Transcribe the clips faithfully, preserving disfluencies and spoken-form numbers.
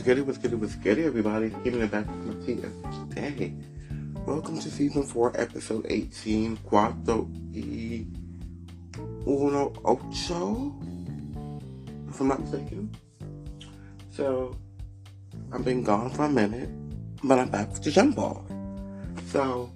good, what's good, what's good, everybody? Giving it back to my tea today. Welcome to season four, episode eighteen, Cuatro y Uno Ocho, if I'm not mistaken. So, I've been gone for a minute, but I'm back with the jump ball. So,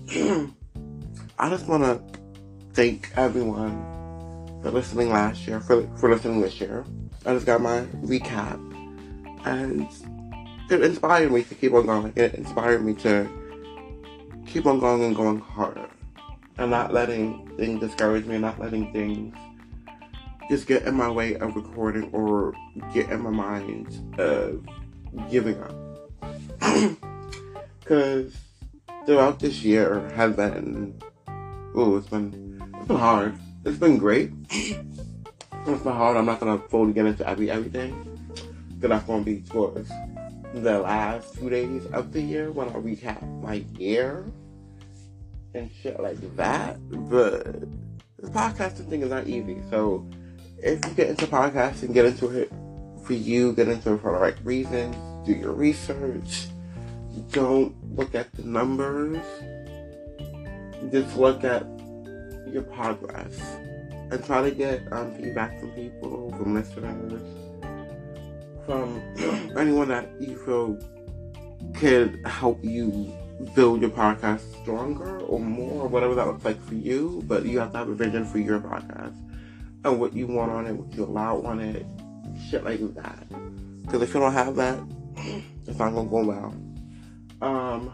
I just want to thank everyone for listening last year, for, for listening this year. I just got my recap, and it inspired me to keep on going. It inspired me to keep on going and going harder, and not letting things discourage me, not letting things just get in my way of recording or get in my mind of giving up. Because throughout this year has been, oh, it's been, it's been hard. It's been great. It's been hard. I'm not going to fully get into every everything. Because that's going to be towards the last few days of the year when I recap my year and shit like that. But this podcasting thing is not easy. So if you get into podcasting, get into it for you, get into it for the right reasons, do your research. Don't look at the numbers. Just look at your progress. And try to get um, feedback from people, from listeners, from anyone that you feel could help you build your podcast stronger or more, or whatever that looks like for you. But you have to have a vision for your podcast and what you want on it, what you allow on it, shit like that. Because if you don't have that, it's not going to go well. Um,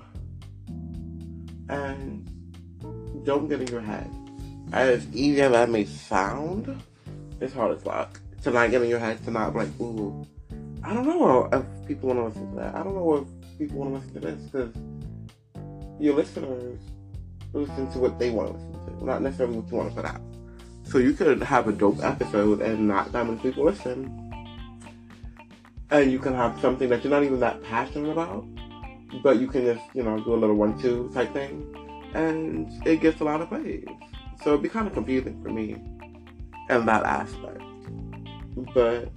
and don't get in your head. As easy as that may sound, it's hard as fuck to not get in your head, to not be like, ooh, I don't know if people want to listen to that. I don't know if people want to listen to this, because your listeners listen to what they want to listen to, not necessarily what you want to put out. So you could have a dope episode and not that many people listen. And you can have something that you're not even that passionate about, but you can just, you know, do a little one-two type thing, and it gets a lot of praise. So it'd be kind of confusing for me in that aspect. But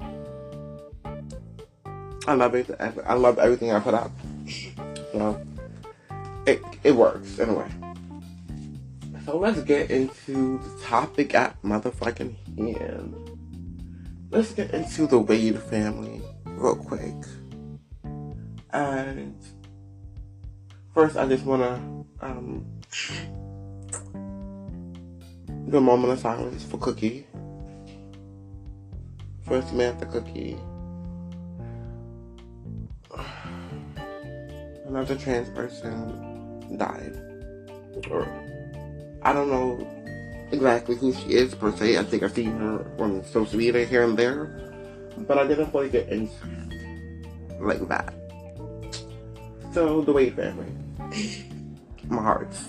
I love it. I love everything I put out. So it it works in a way. So let's get into the topic at motherfucking hand. Let's get into the Wade family real quick. And first, I just wanna um. do a moment of silence for Cookie. For Samantha Cookie. Another trans person died. Or, I don't know exactly who she is per se. I think I've seen her on social media here and there. But I didn't fully get into it like that. So, the Wade family. My hearts.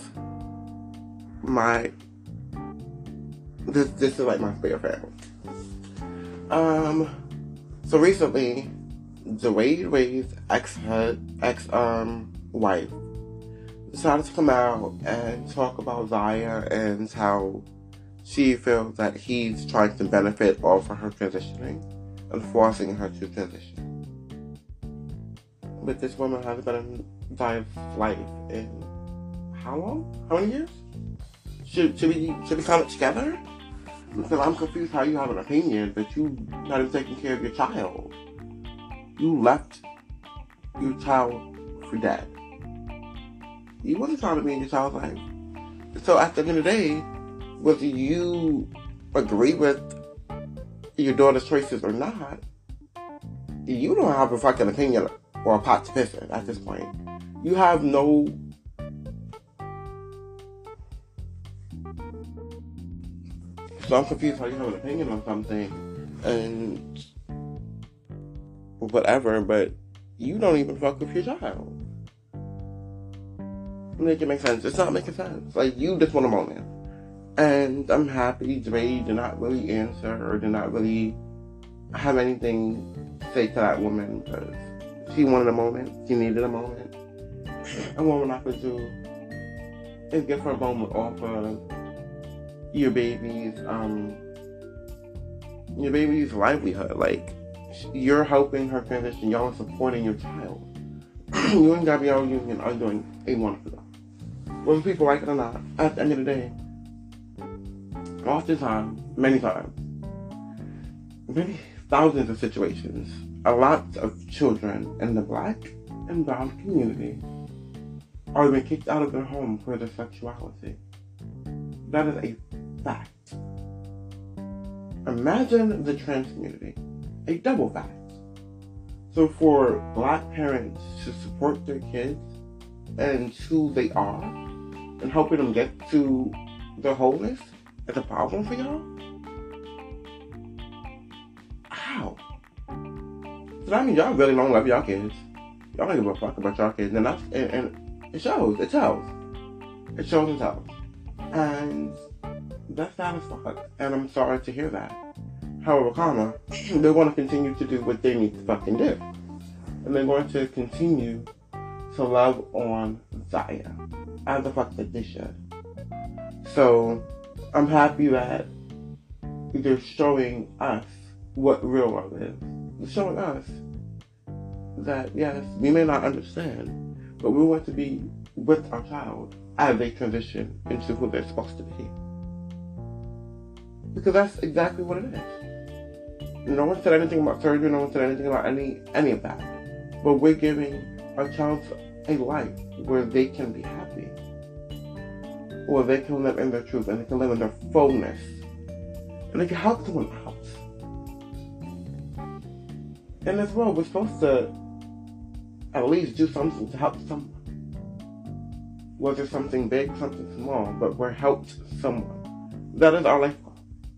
My This this is like my favorite family. Um, so recently, the Wade Wade's ex ex um wife decided to come out and talk about Zaya and how she feels that he's trying to benefit off of her transitioning and forcing her to transition. But this woman has been in Zaya's life in how long? How many years? Should should we should we count it together? Because I'm confused how you have an opinion, but you not even taking care of your child. You left your child for dead. You wasn't trying to be in your child's life. So at the end of the day, whether you agree with your daughter's choices or not, you don't have a fucking opinion or a pot to piss in at this point. You have no... So I'm confused how you have an opinion on something and whatever, but you don't even fuck with your child. Make it make sense. It's not making sense. Like, you just want a moment. And I'm happy Dre did not really answer or did not really have anything to say to that woman, because she wanted a moment. She needed a moment. And what we're not going to do is give her a moment off of your baby's, um, your baby's livelihood. Like, you're helping her transition. Y'all are supporting your child. You and Gabrielle Union are doing a wonderful job. Whether people like it or not, at the end of the day, oftentimes, many times, many thousands of situations, a lot of children in the black and brown community are being kicked out of their home for their sexuality. That is a fact. Imagine the trans community, a double fact. So for black parents to support their kids and who they are and helping them get to their wholeness is a problem for y'all? How? So that means y'all really don't love y'all kids. Y'all don't give a fuck about y'all kids. And that's and, and it shows. It shows. It shows and tells. And that's sad as fuck. And I'm sorry to hear that. However, comma, they're going to continue to do what they need to fucking do. And they're going to continue to love on Zaya as the fuck that they should. So, I'm happy that they're showing us what real love is. They're showing us that, yes, we may not understand, but we want to be with our child as they transition into who they're supposed to be. Because that's exactly what it is. No one said anything about surgery, no one said anything about any any of that. But we're giving our child a life where they can be happy. Where they can live in their truth and they can live in their fullness. And they can help someone else. In this world, we're supposed to at least do something to help someone. Whether something big, something small, but we're helped someone. That is our life goal.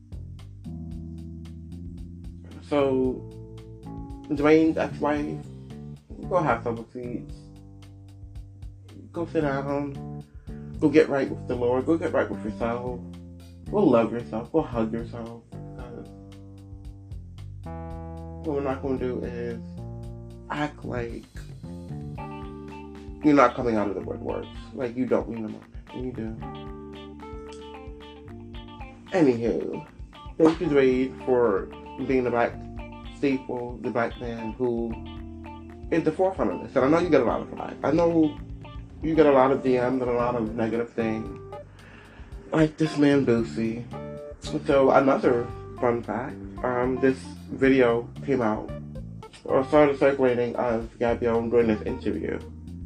So, Dwayne's ex-wife, go have some seeds. Go sit down. Go get right with the Lord. Go get right with yourself. Go love yourself. Go hug yourself. Because what we're not going to do is act like you're not coming out of the woodworks. Like you don't mean the moment. And you do. Anywho, thank you, Dwayne, for being the black staple, the black man who is the forefront of this. And I know you get a lot of flack. I know you get a lot of D Ms and a lot of negative things. Like this man Boosie. So another fun fact, um, this video came out or started circulating of Gabrielle during this interview.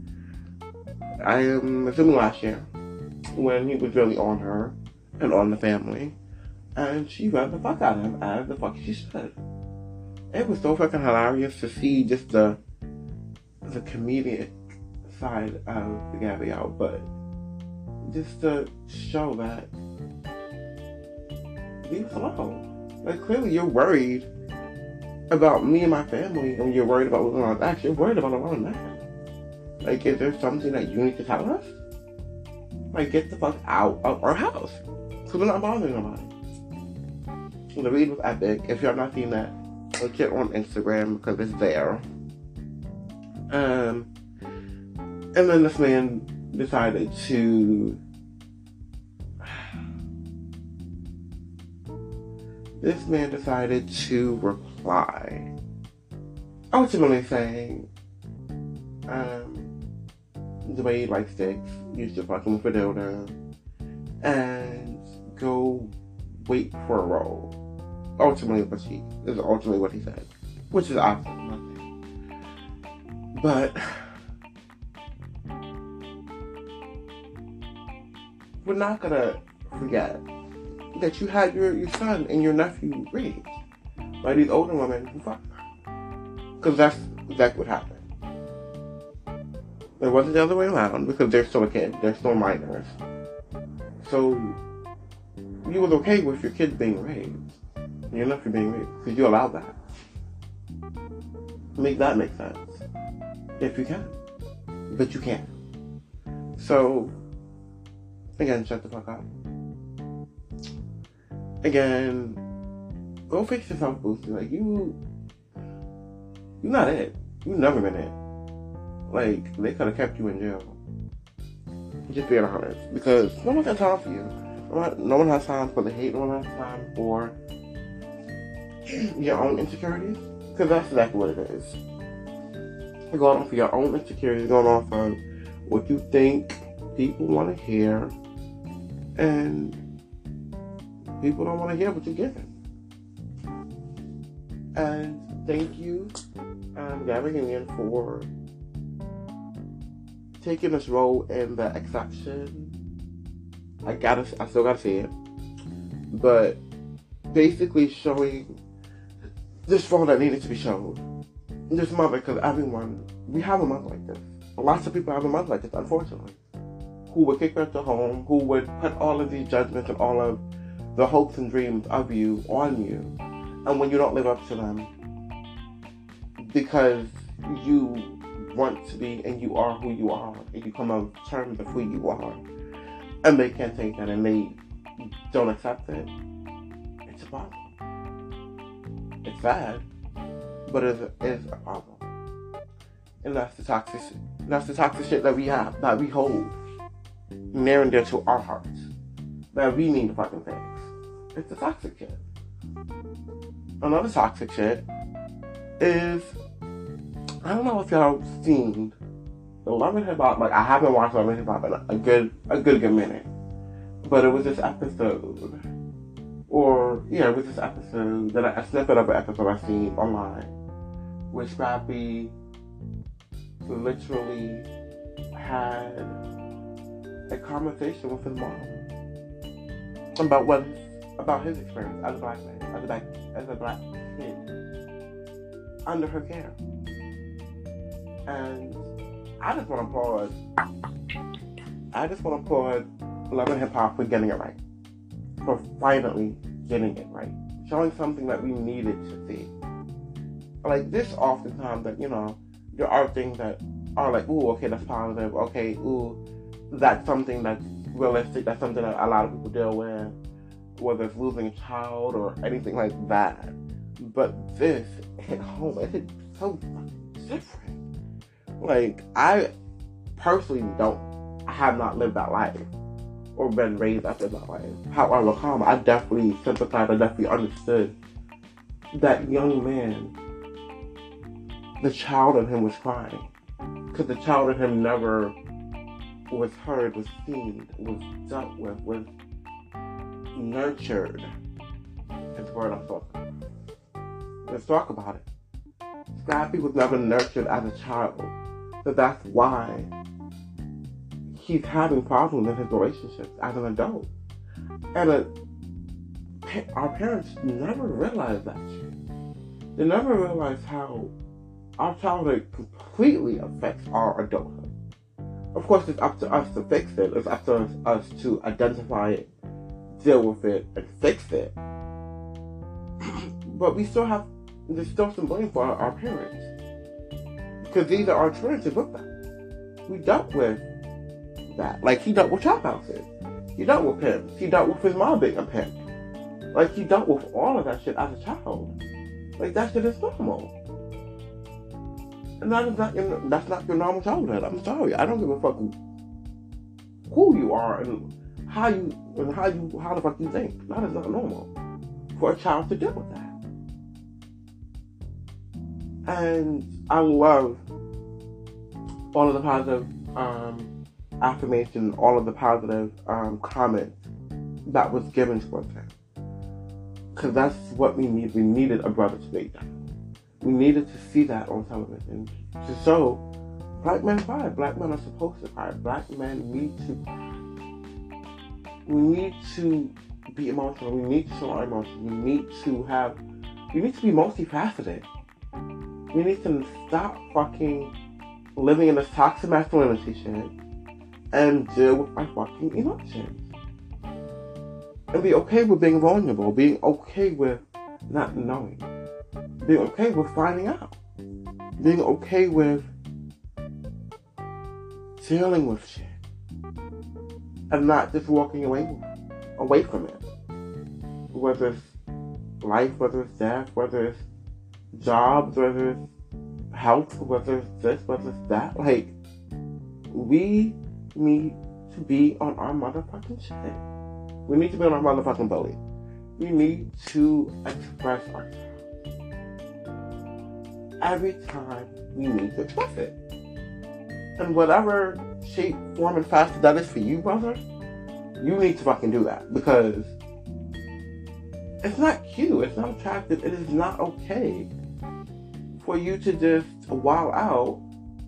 I am assuming last year when he was really on her and on the family. And she read the fuck out of him as the fuck she should. It was so fucking hilarious to see just the the comedic side of Gabrielle, but just to show that leave us alone. Like clearly you're worried about me and my family, and you're worried about what's on back. You're worried about a lot of that. Like, is there something that you need to tell us? Like, get the fuck out of our house, because we're not bothering nobody. The read was epic. If y'all not seen that, look it on Instagram because it's there. Um, and then this man decided to. This man decided to reply, ultimately saying, um, Dwayne likes dicks, you should fuck him with a dildo, and go wait for a role. Ultimately, what he is ultimately what he said, which is absolutely nothing. But we're not gonna forget that you had your, your son and your nephew raped by these older women who fucked her. Because that's exactly what happened. It wasn't the other way around because they're still a kid, they're still minors. So you was okay with your kids being raped. Your nephew being raped, because you allowed that. Make that make sense. If you can. But you can't. So, again, shut the fuck up. Again, go fix yourself, Boosie. Like, you, you're not it. You've never been it. Like, they could have kept you in jail. Just being honest. Because no one has time for you. No one, no one has time for the hate. No one has time for your own insecurities. Because that's exactly what it is. You're going off of your own insecurities, going off of what you think people want to hear, and people don't want to hear what you're giving. And thank you, um, Gabby Union, for taking this role in the exception. I gotta, I still gotta say it, but basically showing this role that needed to be shown. This mother, because everyone, we have a mother like this. Lots of people have a mother like this, unfortunately, who would kick her to home, who would put all of these judgments and all of the hopes and dreams of you on you, and when you don't live up to them, because you want to be and you are who you are, and you come on terms of who you are, and they can't take that and they don't accept it, it's a problem. It's sad, but it's a, it's a problem. And that's the toxic that's the toxic shit that we have, that we hold near and dear to our hearts, that we need to fucking fix. It's the toxic shit. Another toxic shit is, I don't know if y'all seen the Love and Hip Hop. Like, I haven't watched Love and Hip Hop in a good, a good, good minute. But it was this episode, or yeah, it was this episode that I, a snippet of an episode I seen online, where Scrappy literally had a conversation with his mom about what about his experience as a black man, as a black, as a black kid under her care. And I just want to applaud. I just want to applaud Love and Hip Hop for getting it right, for finally getting it right, showing something that we needed to see. Like, this oftentimes that, you know, there are things that are like, ooh, okay, that's positive. Okay, ooh, that's something that's realistic. That's something that a lot of people deal with, whether it's losing a child or anything like that. But this hit home. It hit so different. Like, I personally don't, I have not lived that life or been raised up in that life. However, calm, I definitely sympathized. I definitely understood that young man. The child in him was crying, because the child in him never was heard, was seen, was dealt with, was nurtured. Is the word I'm talking about. Let's talk about it. Scrappy was never nurtured as a child, so that's why he's having problems in his relationships as an adult. And a, our parents never realized that shit. They never realized how our childhood completely affects our adulthood. Of course, it's up to us to fix it. It's up to us to identify it, deal with it, and fix it. But we still have, there's still some blame for our, our parents. Because these are our experiences with them. We dealt with that. Like, he dealt with trap houses. He dealt with pimps. He dealt with his mom being a pimp. Like, he dealt with all of that shit as a child. Like, that shit is normal. And that is not your, that's not your normal childhood. I'm sorry. I don't give a fuck who you are and how you and how you how the fuck you think. That is not normal for a child to deal with that. And I love all of the positive um, affirmation, all of the positive um, comments that was given towards him. Because that's what we need. We needed a brother to be that. We needed to see that on television to show black men cry. Black men are supposed to cry. Black men need to. We need to be emotional. We need to show our emotions. We need to have. We need to be multifaceted. We need to stop fucking living in this toxic masculinity shit and deal with our fucking emotions. And be okay with being vulnerable. Being okay with not knowing. Being okay with finding out. Being okay with dealing with shit. And not just walking away away from it. Whether it's life, whether it's death, whether it's jobs, whether it's health, whether it's this, whether it's that. Like, we need to be on our motherfucking shit. We need to be on our motherfucking belly. We need to express ourselves. every time we need to express it. And whatever shape, form, and facet that is for you, brother, you need to fucking do that. Because it's not cute, it's not attractive, it is not okay for you to just wild out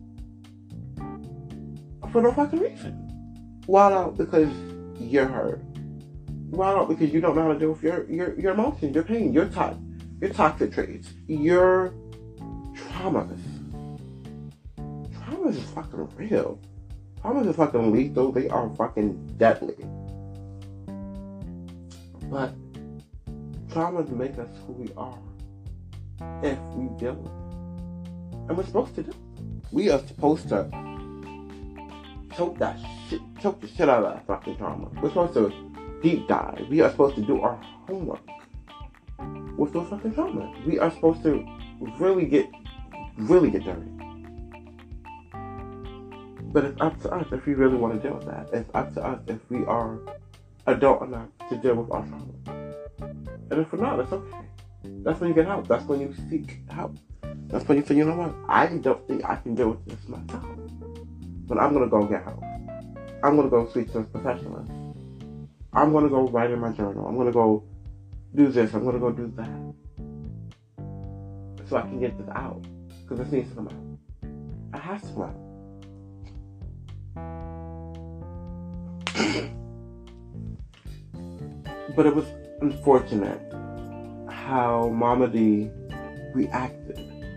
for no fucking reason. Wild out because you're hurt. Wild out because you don't know how to deal with your, your, your emotions, your pain, your, to- your toxic traits, your traumas. Traumas is fucking real. Traumas is fucking lethal. They are fucking deadly. But traumas make us who we are if we deal with it. And we're supposed to do it. We are supposed to choke that shit, choke the shit out of that fucking trauma. We're supposed to deep dive. We are supposed to do our homework with those fucking traumas. We are supposed to really get, really get dirty. But it's up to us if we really want to deal with that. It's up to us if we are adult enough to deal with our trauma. And if we're not, it's okay. That's when you get help. That's when you seek help. That's when you say, you know what? I don't think I can deal with this myself. But I'm going to go get help. I'm going to go speak to a professional. I'm going to go write in my journal. I'm going to go do this. I'm going to go do that. So I can get this out. Because this needs to come out. It has to come out. But it was unfortunate how Mama D reacted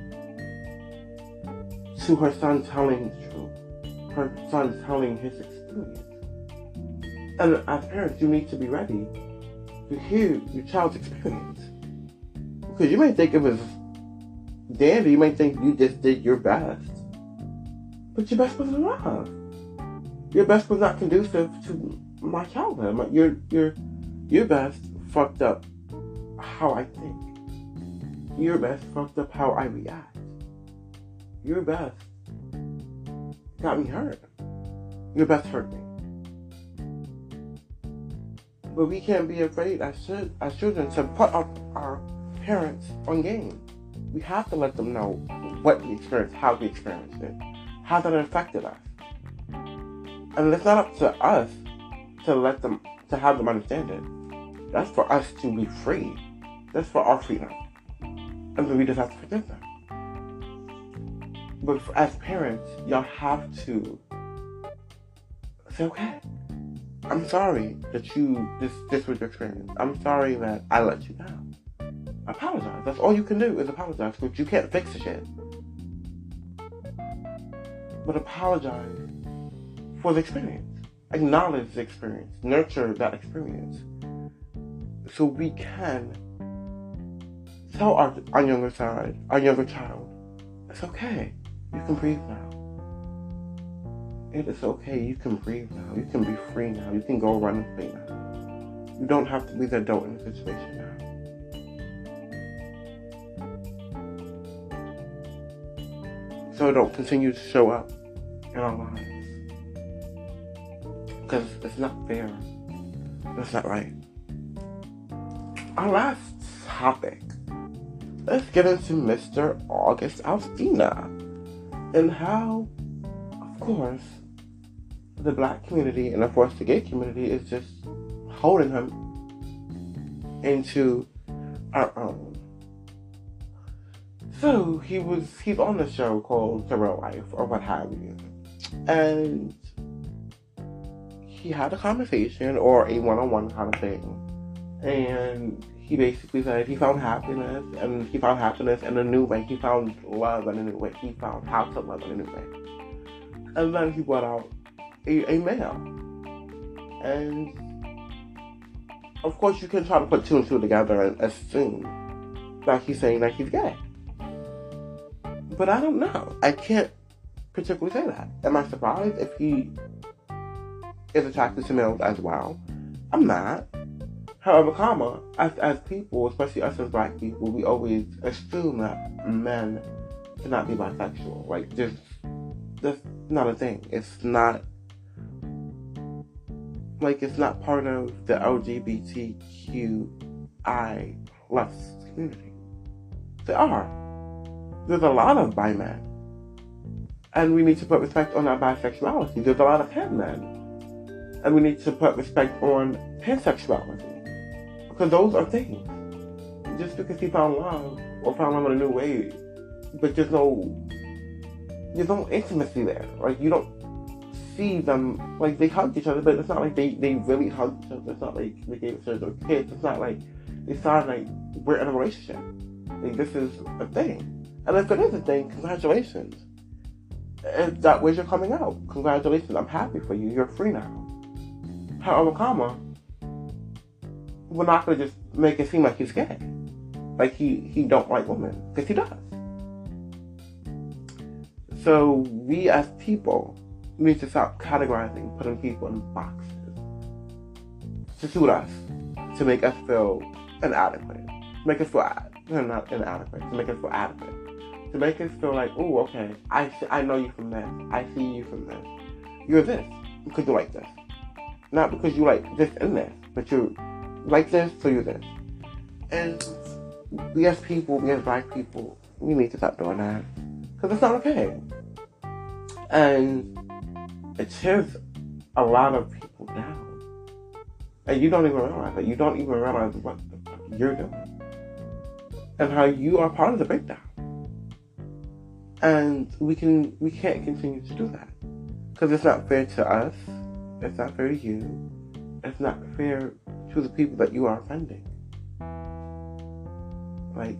to her son telling the truth, her son telling his experience. And as parents, you need to be ready to hear your child's experience. Because you may think it was dandy, you may think you just did your best, but your best wasn't enough. Your best was not conducive to my childhood. Your your your best fucked up how I think. Your best fucked up how I react. Your best got me hurt. Your best hurt me. But we can't be afraid as, as children to put our, our parents on game. We have to let them know what we experienced, how we experienced it, how that affected us. And it's not up to us to let them, to have them understand it. That's for us to be free. That's for our freedom. And then we just have to forgive them. But for, as parents, y'all have to say, okay, I'm sorry that you, this, this was your experience. I'm sorry that I let you down. Apologize. That's all you can do is apologize, because you can't fix the shit. But apologize for the experience. Acknowledge the experience. Nurture that experience. So we can tell our, our younger side, our younger child, it's okay. You can breathe now. It is okay. You can breathe now. You can be free now. You can go run and play now. You don't have to be the adult in the situation now. So don't continue to show up in our lives. Because it's not fair. It's not right. Our last topic. Let's get into Mister August Alsina. And how, of course, the black community and of course the gay community is just holding him into our own. So he was he's on the show called The Real Life or what have you. And he had a conversation or a one-on-one kind of thing. And he basically said he found happiness, and he found happiness in a new way. He found love in a new way. He found how to love in a new way. And then he brought out a, a male. And of course you can try to put two and two together and assume that he's saying that he's gay. But I don't know. I can't particularly say that. Am I surprised if he is attracted to males as well? I'm not. However, comma, as, as people, especially us as black people, we always assume that men cannot be bisexual. Like, just, that's not a thing. It's not, like, it's not part of the L G B T Q I plus community. They are. There's a lot of bi men. And we need to put respect on our bisexuality. There's a lot of pan men. And we need to put respect on pansexuality. Because those are things. Just because he found love, or found love in a new way, but there's no, there's no intimacy there. Like, you don't see them, like, they hug each other, but it's not like they, they really hug each other. It's not like they gave each other kids. It's not like they sound like we're in a relationship. Like, this is a thing. And if it is a thing, congratulations. If that way you're coming out, congratulations. I'm happy for you. You're free now. However, comma, we're not going to just make it seem like he's gay. Like he, he don't like women. Because he does. So we as people need to stop categorizing, putting people in boxes to suit us, to make us feel inadequate, to make us feel not inadequate, to make us feel adequate, to make us feel like, oh, okay, I I know you from this, I see you from this. You're this because you like this, not because you like this and this, but you like this, so you're this. And we as people, we as black people, we need to stop doing that because it's not okay. And it tears a lot of people down. And you don't even realize it. You don't even realize what the fuck you're doing. And how you are part of the breakdown. And we can we can't continue to do that. Because it's not fair to us. It's not fair to you. It's not fair to the people that you are offending. Like,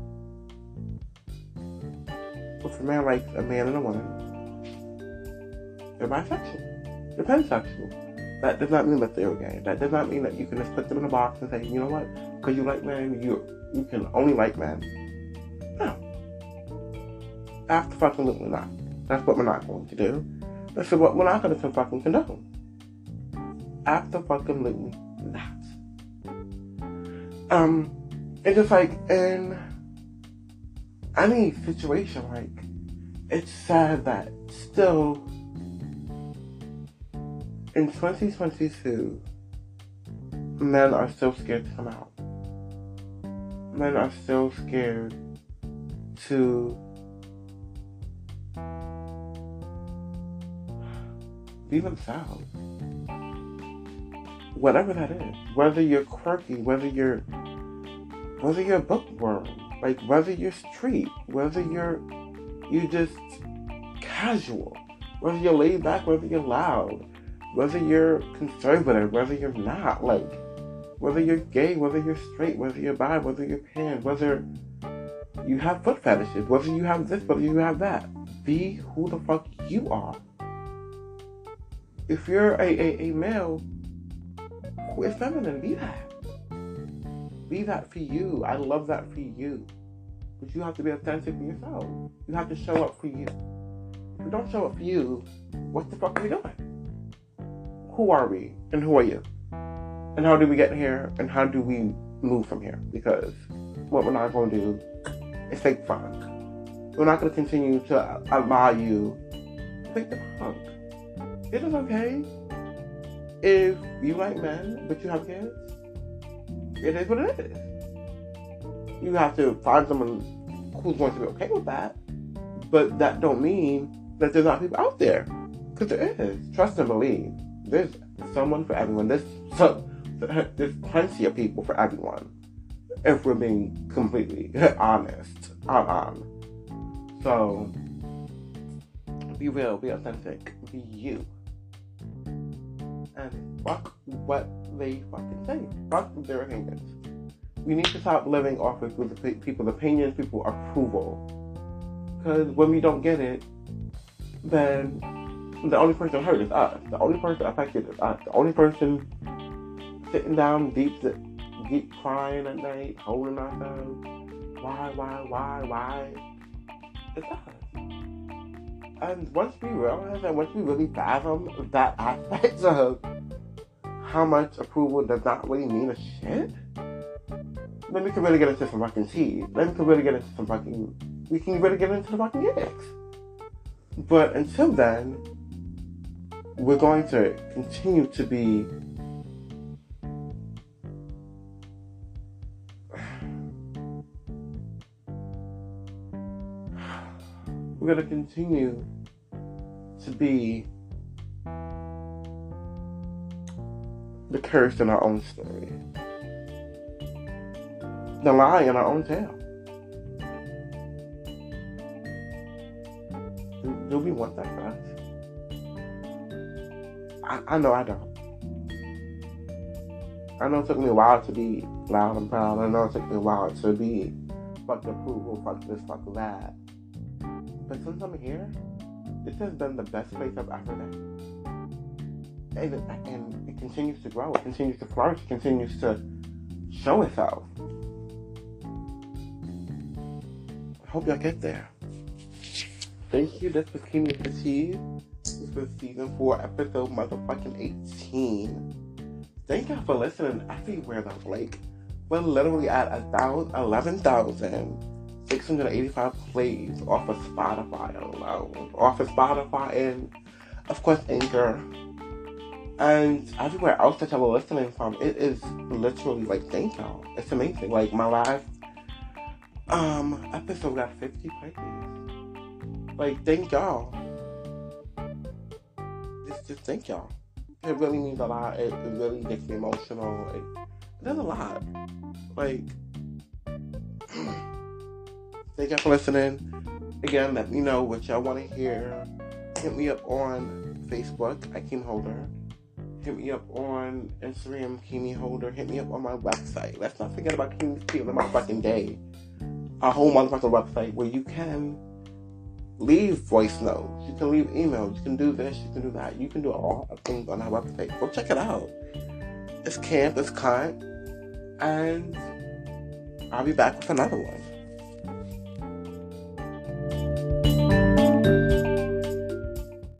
if a man likes a man and a woman, they're bisexual. They're pansexual. That does not mean that they're gay. That does not mean that you can just put them in a box and say, you know what? Because you like men, you you can only like men. No. Absolutely not. That's what we're not going to do. That's what we're not going to fucking condone. Absolutely not. Um, it's just like in any situation, like, it's sad that still in twenty twenty-two, men are still scared to come out. Men are still scared to be themselves. Whatever that is. Whether you're quirky, whether you're whether you're a bookworm, like whether you're street, whether you're you just casual, whether you're laid back, whether you're loud, whether you're conservative, whether you're not, like, whether you're gay, whether you're straight, whether you're bi, whether you're pan, whether you have foot fetishes, whether you have this, whether you have that. Be who the fuck you are. If you're a, a, a male who is feminine, be that. Be that for you. I love that for you. But you have to be authentic for yourself. You have to show up for you. If you don't show up for you, what the fuck are we doing? Who are we? And who are you? And how do we get here? And how do we move from here? Because what we're not going to do is fake fun. We're not going to continue to allow you to fake the punk. It is okay if you like men, but you have kids. It is what it is. You have to find someone who's going to be okay with that. But that don't mean that there's not people out there. Because there is. Trust and believe. There's someone for everyone. There's, so, there's plenty of people for everyone. If we're being completely honest. Um, so, be real. Be authentic. Be you. And fuck what they fucking say. Fuck their opinions. We need to stop living off of people's opinions, people's approval. Because when we don't get it, then the only person hurt is us. The only person affected is us. The only person sitting down deep, deep crying at night, holding ourselves. Why, why, why, why? It's us. And once we realize that, once we really fathom that aspect of how much approval does not really mean a shit, then we can really get into some fucking tea. Then we can really get into some fucking, we can really get into the fucking gigs. But until then, we're going to continue to be we're going to continue to be the curse in our own story, the lie in our own tale. Do, do we want that for us? I, I know I don't. I know it took me a while to be loud and proud. I know it took me a while to be fuck the approval, fuck this, fuck that. But since I'm here, this has been the best place I've ever been. And it, and it continues to grow, it continues to flourish, it continues to show itself. I hope y'all get there. Thank you. This was Kimi Fatigue. This was season four, episode motherfucking eighteen. Thank y'all for listening everywhere though. Like, we're literally at a thousand, eleven thousand six hundred eighty-five plays off of Spotify alone. Off of Spotify and, of course, Anchor. And everywhere else that y'all are listening from, it is literally, like, thank y'all. It's amazing. Like, my last um episode got fifty plays. Like, thank y'all. Just, just thank y'all. It really means a lot. It, it really makes me emotional. It, it does a lot. Like, thank y'all for listening. Again, let me know what y'all want to hear. Hit me up on Facebook, Akeem Holder. Hit me up on Instagram, Kimi Holder. Hit me up on my website. Let's not forget about Kimi's Tea, the motherfucking day. A whole motherfucking website where you can leave voice notes. You can leave emails. You can do this. You can do that. You can do all of things on our website. Go check it out. It's camp. It's kind. And I'll be back with another one.